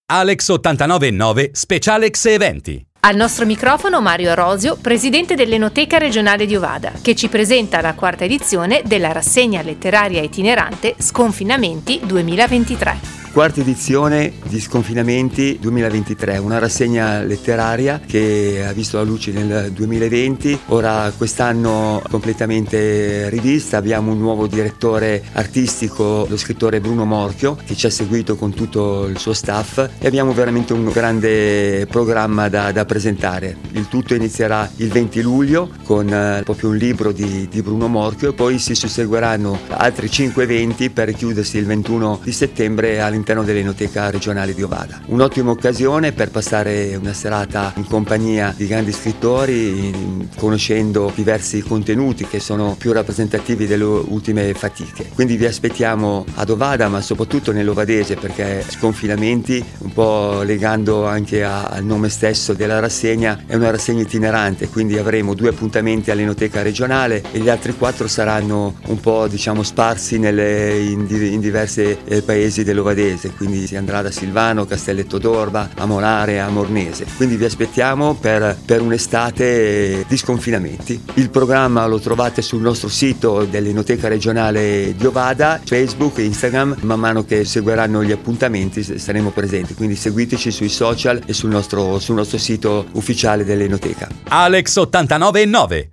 Alex 89.9 Specialex Eventi. Al nostro microfono Mario Arosio, presidente dell'Enoteca regionale di Ovada, che ci presenta la quarta edizione della rassegna letteraria itinerante Sconfinamenti 2023. Quarta edizione di Sconfinamenti 2023, una rassegna letteraria che ha visto la luce nel 2020, ora quest'anno completamente rivista. Abbiamo un nuovo direttore artistico, lo scrittore Bruno Morchio, che ci ha seguito con tutto il suo staff, e abbiamo veramente un grande programma da presentare. Il tutto inizierà il 20 luglio con proprio un libro di Bruno Morchio, e poi si susseguiranno altri 5 eventi per chiudersi il 21 di settembre all'interno dell'Enoteca regionale di Ovada. Un'ottima occasione per passare una serata in compagnia di grandi scrittori, conoscendo diversi contenuti che sono più rappresentativi delle ultime fatiche. Quindi vi aspettiamo ad Ovada, ma soprattutto nell'ovadese, perché Sconfinamenti, un po' legando anche al nome stesso della rassegna, è una rassegna itinerante, quindi avremo 2 appuntamenti all'Enoteca regionale e gli altri 4 saranno un po' sparsi in diversi paesi dell'ovadese. Quindi si andrà da Silvano, Castelletto d'Orba, a Molare, a Mornese. Quindi vi aspettiamo per un'estate di sconfinamenti. Il programma lo trovate sul nostro sito dell'Enoteca regionale di Ovada, Facebook e Instagram. Man mano che seguiranno gli appuntamenti saremo presenti, quindi seguiteci sui social e sul nostro sito ufficiale dell'Enoteca. Alex 89.9